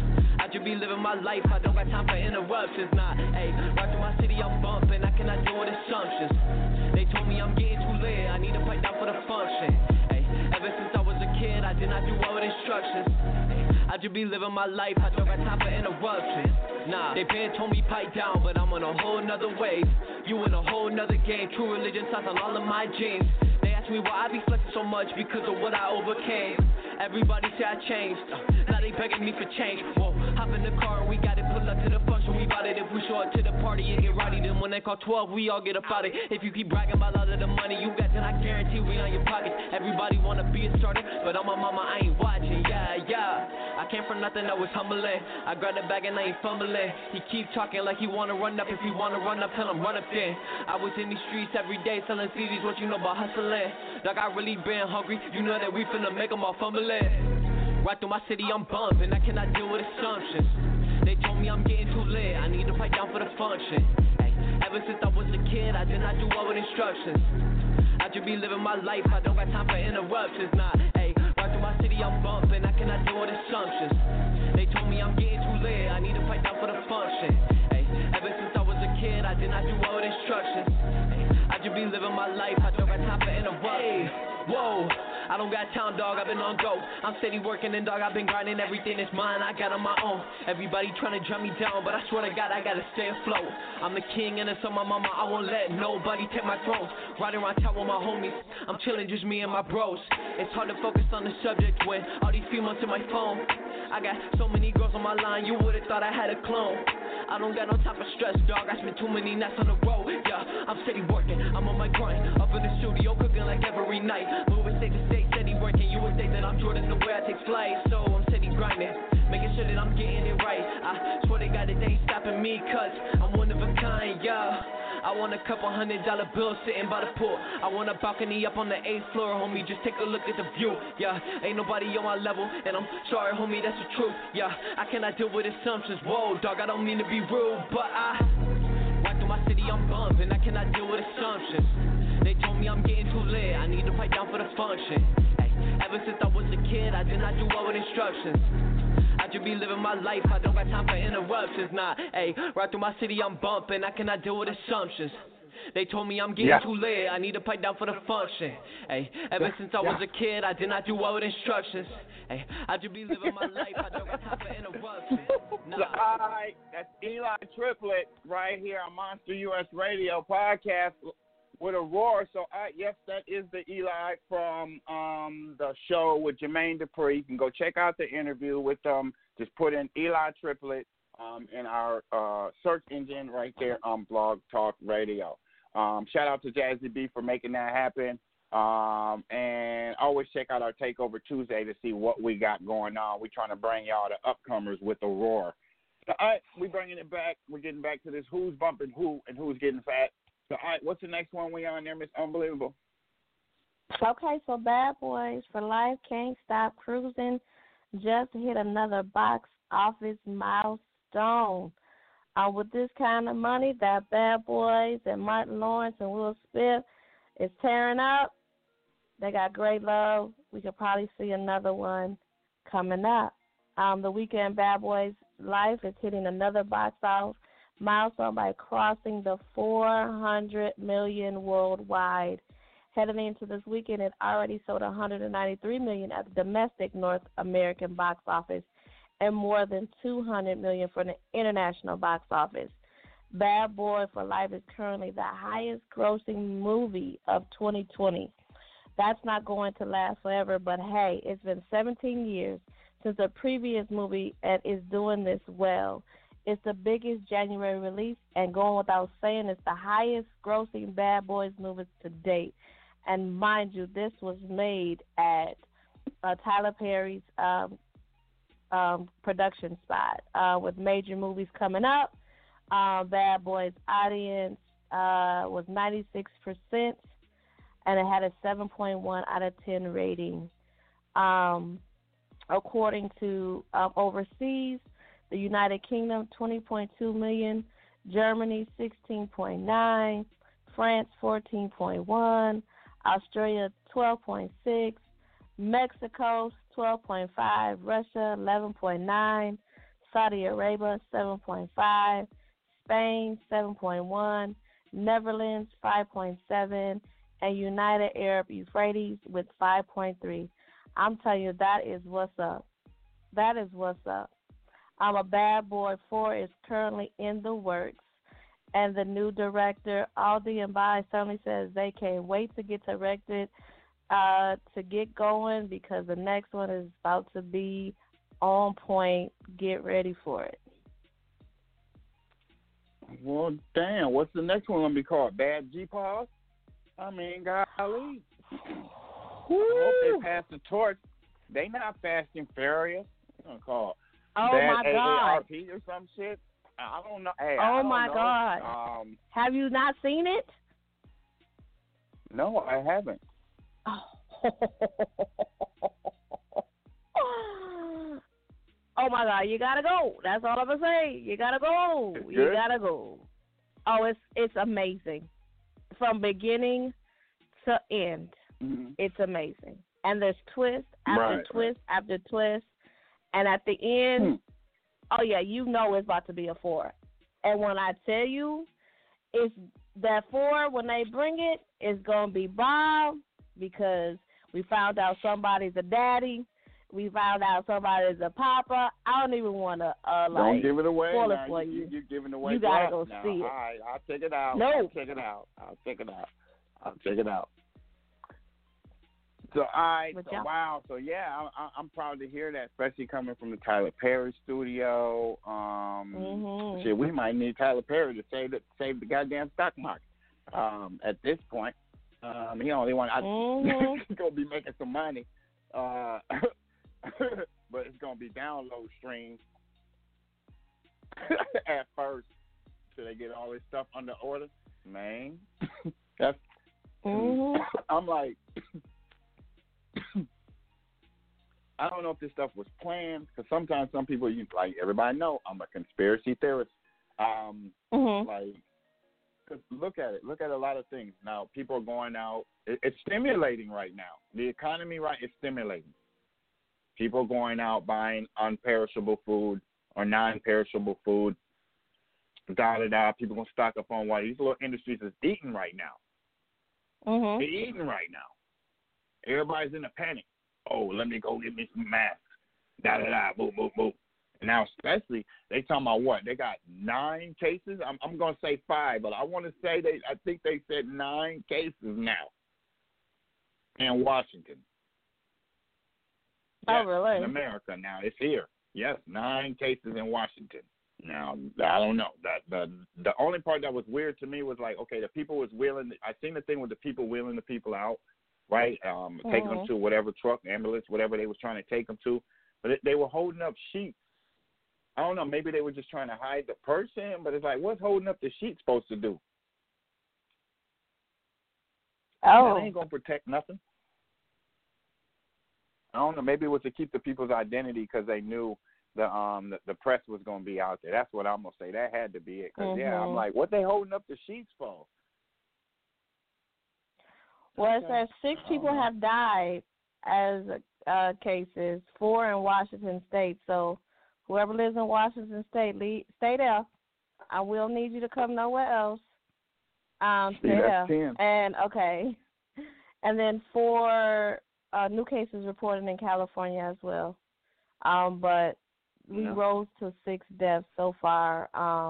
S3: I just be living my life. I don't got time for interruptions. Nah, hey, right through my city, I'm bumping. I cannot deal with assumptions. They told me I'm getting too lit. I need to fight down for the function. Hey, ever since I was a kid, I did not do well with instructions. I just be living my life, I don't got time for interruptions. Nah, they been told me pipe down, but I'm on a whole nother wave. You in a whole nother game, true religion sounds on all of my genes. They ask me why I be flexing so much, because of what I overcame. Everybody say I changed, now they begging me for change. Whoa, hop in the car and we got it, pull up to the function, we bout it. If we show up to the party and get rowdy, then when they call 12, we all get about it. If you keep bragging about all of the money you got, then I guarantee we on your pockets. Everybody wanna be a starter, but on my mama I ain't watching, yeah. I came from nothing that was humbling. I grabbed the bag and I ain't fumbling. He keep talking like he wanna run up. If he wanna run up, tell him run up then. I was in these streets every day selling CDs. What you know about hustling? Like I really been hungry. You know that we finna make them all fumbling. Right through my city, I'm bumping. I cannot deal with assumptions. They told me I'm getting too lit. I need to fight down for the function. Hey, ever since I was a kid, I did not do well with instructions. I just be living my life. I don't got time for interruptions. Nah, hey, right through my city, I'm bumping. I cannot deal with assumptions. They told me I'm getting too lit. I need to fight down for the function. Hey, ever since I was a kid, I did not do well with instructions. Hey, I just be living my life. I don't got time for interruptions. Whoa. I don't got time, dog, I've been on go. I'm steady working and dog, I've been grinding everything that's mine, I got on my own. Everybody trying to drum me down, but I swear to God, I gotta stay afloat. I'm the king and it's on my mama, I won't let nobody take my throne. Riding around town with my homies, I'm chilling just me and my bros. It's hard to focus on the subject when all these females in my phone. I got so many girls on my line, you would've thought I had a clone. I don't got no time for stress, dog, I spent too many nights on the road. Yeah, I'm steady working, I'm on my grind. Up in the studio, cooking like every night. Moving state to state, steady working. You would think that I'm Jordan the way I take flight. So I'm steady grinding, making sure that I'm getting it right. I swear to God that they ain't stopping me, cause I'm one of a kind, yeah. I want a couple $100 bills sitting by the pool. I want a balcony up on the 8th floor, homie. Just take a look at the view. Yeah, ain't nobody on my level, and I'm sorry, homie, that's the truth. Yeah, I cannot deal with assumptions. Whoa, dog, I don't mean to be rude, but right through my city, I'm bumping. I cannot deal with assumptions. They told me I'm getting too lit. I need to fight down for the function. Hey, ever since I was a kid, I did not do well with instructions. I just be living my life, I don't got time for interruptions. Nah, hey, right through my city, I'm bumping. I cannot deal with assumptions. They told me I'm getting too lit. I need to pipe down for the function. Hey, ever since I was a kid, I did not do well with instructions. Hey, I just be living my life, I don't got time for interruptions. Nah.
S4: So, all right, that's Eli Triplett right here on Monster US Radio podcast with a roar. So, yes, that is the Eli from the show with Jermaine Dupri. You can go check out the interview with them. Just put in Eli Triplett in our search engine right there on Blog Talk Radio. Shout out to Jazzy B for making that happen. And always check out our Takeover Tuesday to see what we got going on. We're trying to bring y'all the upcomers with the roar. So, all right, we're bringing it back. We're getting back to this who's bumping who and who's getting fat. So, all right, what's the next one we on there, Miss Unbelievable?
S8: Okay, so Bad Boys for Life Can't Stop Cruising just hit another box office milestone. With this kind of money that Bad Boys and Martin Lawrence and Will Smith is tearing up, they got great love. We could probably see another one coming up. The Weeknd Bad Boys Life is hitting another box office milestone by crossing the 400 million worldwide. Heading into this weekend, it already sold 193 million at the domestic North American box office and more than 200 million for the international box office. Bad Boy for Life is currently the highest grossing movie of 2020. That's not going to last forever, but hey, it's been 17 years since the previous movie and is doing this well. It's the biggest January release, and going without saying, it's the highest grossing Bad Boys movie to date. And mind you, this was made at Tyler Perry's production spot. With major movies coming up, Bad Boys audience was 96%, and it had a 7.1 out of 10 rating. According to overseas, the United Kingdom, 20.2 million, Germany, 16.9, France, 14.1, Australia, 12.6, Mexico, 12.5, Russia, 11.9, Saudi Arabia, 7.5, Spain, 7.1, Netherlands, 5.7, and United Arab Emirates with 5.3. I'm telling you, that is what's up. That is what's up. A Bad Boy 4 is currently in the works, and the new director, Aldi and Bai, suddenly says they can't wait to get directed, to get going, because the next one is about to be on point. Get ready for it.
S4: Well, damn, what's the next one going to be called? Bad G-Paws? I mean, golly. I hope they pass the torch. They not Fast and Furious. What's going to call
S8: Oh,
S4: Bad
S8: my God.
S4: AARP or some shit? I don't know. Hey,
S8: Oh,
S4: I don't
S8: my
S4: know.
S8: God. Have you not seen it?
S4: No, I haven't.
S8: Oh, my God, you got to go. That's all I'm going to say. You got to go. You got to go. Oh, it's amazing. From beginning to end, It's amazing. And there's twist after twist after twist. And at the end, oh, yeah, you know it's about to be a 4. And when I tell you, it's that 4, when they bring it, it's going to be bomb, because we found out somebody's a daddy. We found out somebody's a papa. I don't even want to,
S4: don't give it away.
S8: spoil it
S4: now.
S8: for you.
S4: You're giving away.
S8: You got to go
S4: now.
S8: see it.
S4: All right, I'll check it out.
S8: No.
S4: I'll check it out. I'll check it out. So, all right. So, wow. So, yeah, I'm proud to hear that, especially coming from the Tyler Perry studio. Shit, we might need Tyler Perry to save the goddamn stock market at this point. He only want he's going to be making some money. But it's going to be download streams at first till they get all this stuff under order. Man, that's I'm like, I don't know if this stuff was planned, because sometimes some people, like everybody know, I'm a conspiracy theorist. Like, cause look at it. Look at a lot of things. Now, people are going out. It's stimulating right now. The economy, is stimulating. People going out buying unperishable food or non-perishable food. People going to stock up on what these little industries is eating right now. They're eating right now. Everybody's in a panic. Oh, let me go get me some masks. Boom, boom, boom. And now, especially, they talking about what? They got 9 cases. I'm going to say 5, but I want to say I think they said 9 cases now in Washington.
S8: Oh, really?
S4: In America now. It's here. Yes, 9 cases in Washington. Now, I don't know. The only part that was weird to me was like, okay, the people was wheeling. I seen the thing with the people wheeling the people out, right? Taking them to whatever truck, ambulance, whatever they was trying to take them to. But they were holding up sheets. I don't know. Maybe they were just trying to hide the person. But it's like, what's holding up the sheet supposed to do?
S8: Oh.
S4: That ain't going to protect nothing. I don't know. Maybe it was to keep the people's identity because they knew the press was going to be out there. That's what I'm going to say. That had to be it. Because, I'm like, what they holding up the sheets for?
S8: Well, it says 6 people have died as cases, 4 in Washington State. So whoever lives in Washington State, stay there. I will need you to come nowhere else. Stay there.
S4: 10.
S8: And, okay. And then 4 new cases reported in California as well. But we rose to 6 deaths so far.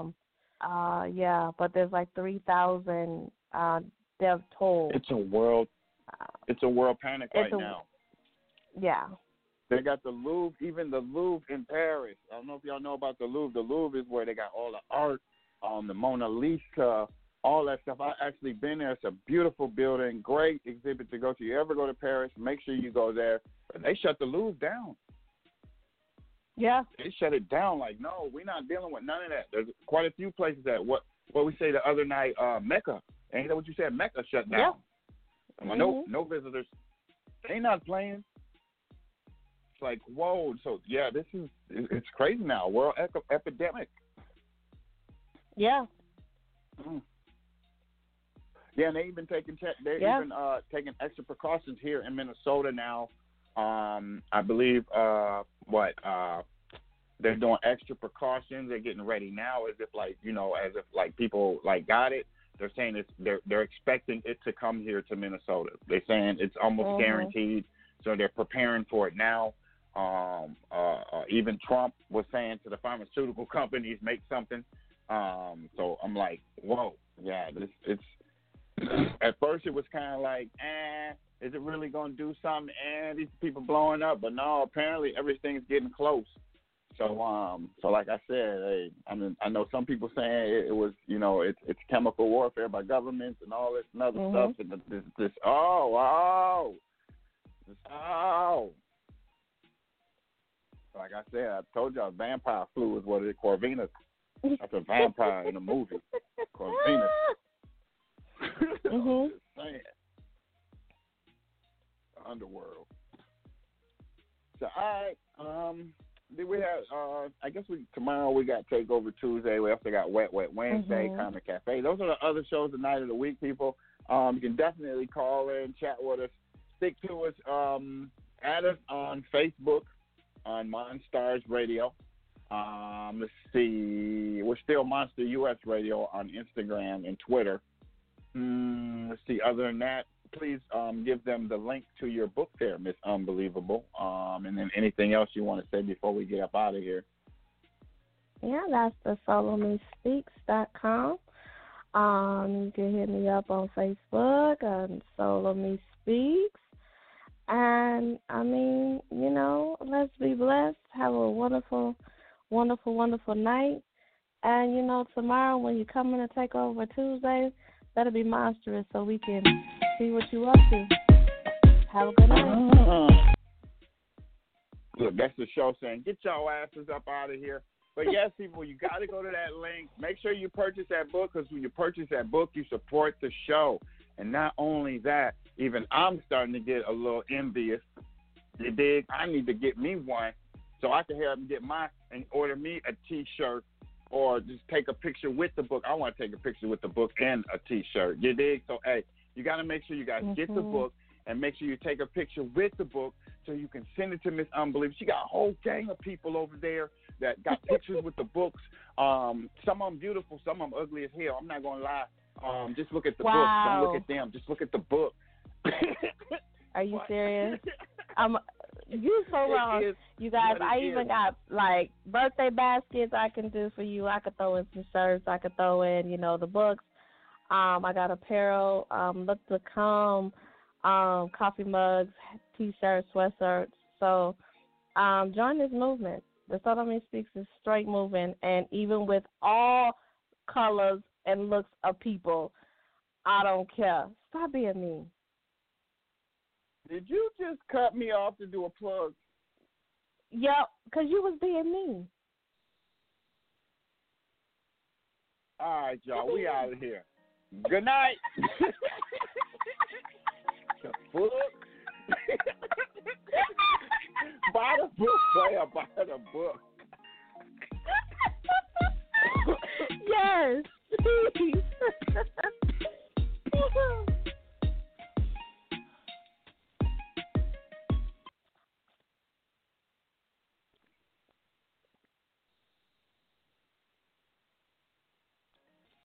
S8: But there's like 3,000 death toll.
S4: It's a world panic right now.
S8: Yeah.
S4: They got the Louvre, even the Louvre in Paris. I don't know if y'all know about the Louvre. The Louvre is where they got all the art, the Mona Lisa, all that stuff. I actually been there. It's a beautiful building, great exhibit to go to. You ever go to Paris, make sure you go there. But they shut the Louvre down.
S8: Yeah.
S4: They shut it down like, no, we're not dealing with none of that. There's quite a few places that, what we say the other night, Mecca. Ain't that what you said? Mecca shut down. Yeah. No visitors. They not playing. It's like, whoa. So, yeah, it's crazy now. World epidemic.
S8: Yeah.
S4: Mm. Yeah, and they even taking taking extra precautions here in Minnesota now. I believe they're doing extra precautions. They're getting ready now as if people like got it. They're saying they're expecting it to come here to Minnesota. They're saying it's almost guaranteed, so they're preparing for it now. Even Trump was saying to the pharmaceutical companies, make something. So I'm like, whoa, yeah, it's. At first it was kind of like, is it really going to do something? These people blowing up. But no, apparently everything's getting close. So like I said, I know some people saying it was, it's chemical warfare by governments and all this and other stuff. And like I said, I told y'all vampire flu is what it is. Corvinus. That's a vampire in a movie. Corvinus. Saying. The underworld. So, all right. Then we have, I guess tomorrow we got Takeover Tuesday. We also got Wet Wednesday, Comic Cafe. Those are the other shows the night of the week, people. You can definitely call in, chat with us, stick to us, add us on Facebook on Monstars Radio. Let's see, we're still Monster US Radio on Instagram and Twitter. Let's see. Other than that, please give them the link to your book there, Miss Unbelievable. And then anything else you want to say before we get up out of here?
S8: Yeah, that's the SoloMeSpeaks.com. You can hit me up on Facebook on Solo Me Speaks. And, I mean, let's be blessed. Have a wonderful, wonderful, wonderful night. And, tomorrow when you come in to take over Tuesday, that'll be monstrous so we can see what you up to. Have a good night.
S4: Look, that's the show saying, get your asses up out of here. But yes, people, you got to go to that link. Make sure you purchase that book, because when you purchase that book, you support the show. And not only that, even I'm starting to get a little envious. You dig? I need to get me one so I can help them get mine and order me a T-shirt or just take a picture with the book. I want to take a picture with the book and a T-shirt. You dig? So, hey, you got to make sure you guys get the book and make sure you take a picture with the book so you can send it to Miss Unbelievable. She got a whole gang of people over there that got pictures with the books. Some of them beautiful, some of them ugly as hell. I'm not going to lie. Just look at the book. Don't look at them. Just look at the book.
S8: Are you serious? You're so wrong. You guys, I even got, like, birthday baskets I can do for you. I could throw in some shirts. I could throw in, the books. I got apparel, look to come, coffee mugs, T-shirts, sweatshirts. So join this movement. The Solo Me Speaks is straight moving, and even with all colors and looks of people, I don't care. Stop being mean.
S4: Did you just cut me off to do a plug?
S8: Yep, because you was being mean.
S4: All right, y'all. We out of here. Good night. The book. Buy the book, player. Buy the book.
S8: Yes.